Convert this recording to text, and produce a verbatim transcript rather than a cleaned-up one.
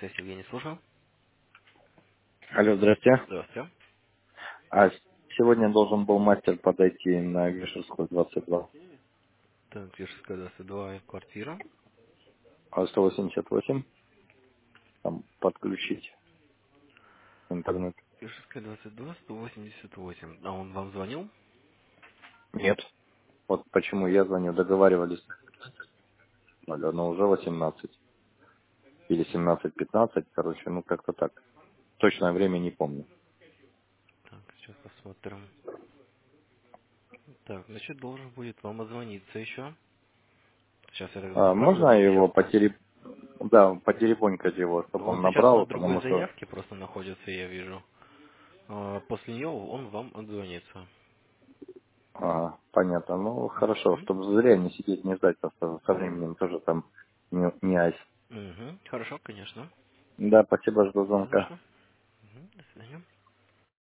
Связь Евгений, слушаю. Алло, здрасте. Здравствуйте. А с- сегодня должен был мастер подойти на Вишерскую двадцать два, Так, Вешерская двадцать два, квартира. а сто восемьдесят восемь, там подключить интернет. Вешерская двадцать два, сто восемьдесят восемь. А он вам звонил? Нет. Вот почему я звоню, договаривались, Алло, но уже восемнадцать или семнадцать пятнадцать, короче, ну как-то так. Точное время не помню. Так, сейчас посмотрим. Так, значит, должен будет вам отзвониться еще. Сейчас я тогда А, направлю можно на его учетку. потереб... да, потеребонькать его, чтобы Он он сейчас на набрал, другой потому что... заявке просто находится, я вижу. А, После нее он вам отзвонится. Ага, понятно. Ну, хорошо, Угу. чтобы зря не сидеть, не ждать, просто со временем тоже там не, не айс. Угу. Хорошо, конечно. Да, спасибо, жду Не за звонка. что. Угу. До свидания.